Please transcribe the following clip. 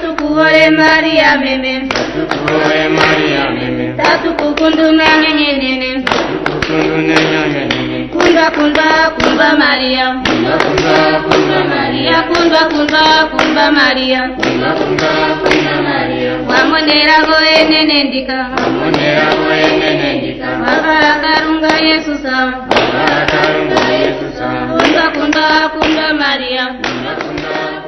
Tatukuore Maria meme. Tatukuore Maria meme. Tatukukundu nene. Tatukukundu nene. Kumba Maria. Kumba Maria. Kumba Maria. Kumba Maria. Wamonera goene nendika. Wakakarunga Yesu sawa. Kumba Maria.